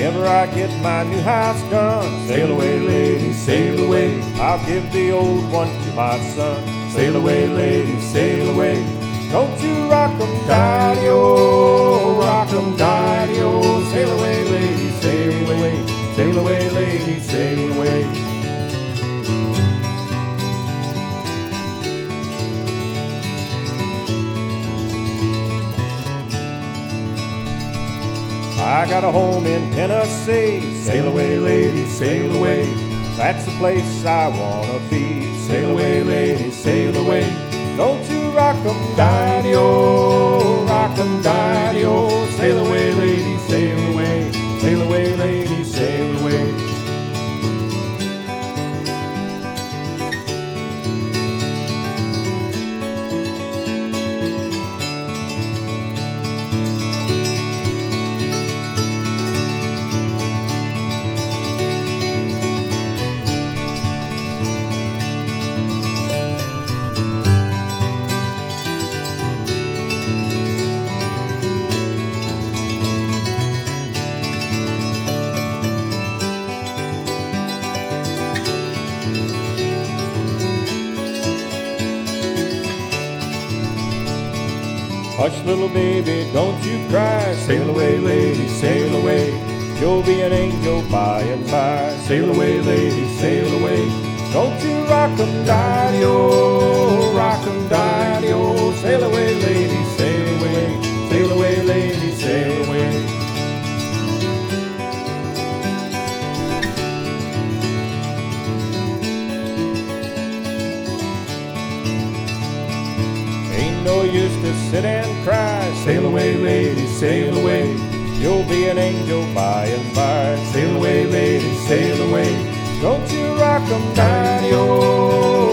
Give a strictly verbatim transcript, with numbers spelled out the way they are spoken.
Whenever I get my new house done, sail away, lady, sail away. I'll give the old one to my son. Sail away, lady, sail away. Don't you rock 'em, daddy-o, rock 'em, daddy-o. Sail away, lady, sail away. Sail away, lady, sail away. I got a home in Tennessee. Sail away, lady, sail away. That's the place I wanna be. Sail away, lady, sail away. Don't you rock 'em, daddy-o, rock 'em, daddy-o. Sail away, lady, sail away. Sail away, lady, sail away. Hush, little baby, don't you cry. Sail away, lady, sail away. You'll be an angel by and by. Sail away, lady, sail away. Don't you rock 'em, daddy-o, rock 'em, daddy-o. Sail away, lady, sail away. Sail away, lady, sail away. No use to sit and cry. Sail away, lady, sail away. You'll be an angel by and by. Sail away, lady, sail away. Don't you rock 'em, daddy-o,